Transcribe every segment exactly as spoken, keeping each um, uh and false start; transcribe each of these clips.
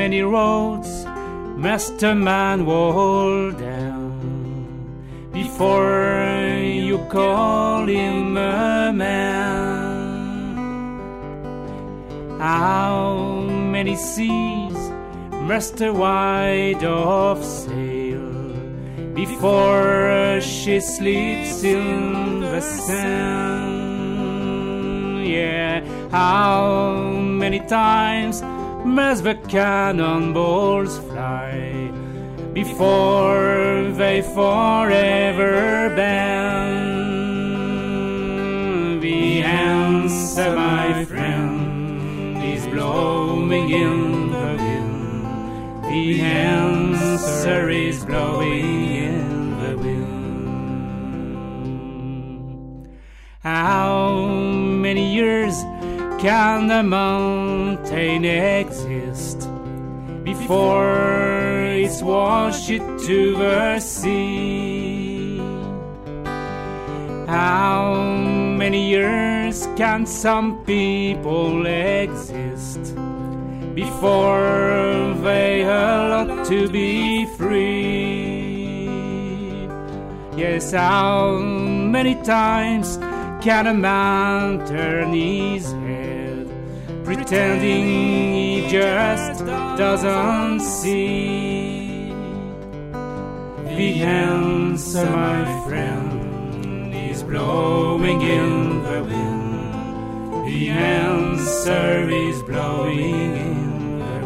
many roads must a man walk down before you call him a man? How many seas must a white dove sail before she sleeps in the sand? Yeah, how many times must the cannonballs fly before they forever ban? The answer, my friend, is blowing in the wind. The answer is blowing in the wind. How many years can a mountain exist before it's washed to the sea? How many years can some people exist before they ought to be free? Yes, how many times can a man turn his head, pretending he just doesn't see? The answer, my friend, is blowing in the wind. The answer is blowing in the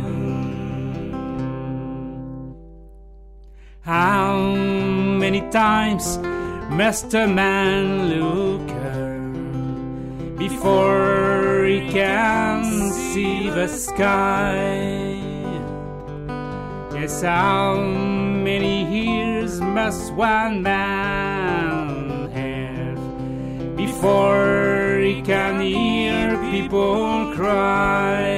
wind. How many times must a man look her before he can see the sky? Yes, how many years must one man have before he can hear people cry?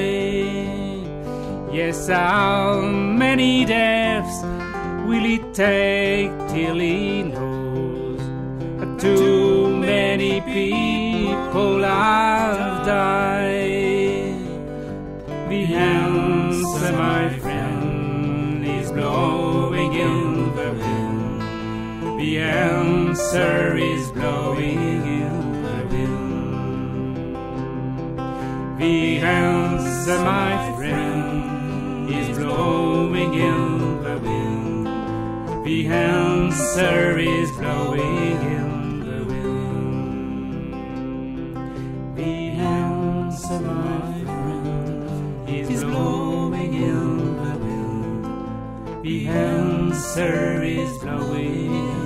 Yes, how many deaths will it take till he knows too many people have died? The answer, my friend, is blowing in the wind. The answer is blowing in the wind. The answer, my friend, is blowing in the wind. The answer is blowing in the wind. The answer, my friend, is blowing in the wind. The answer is blowing in the wind.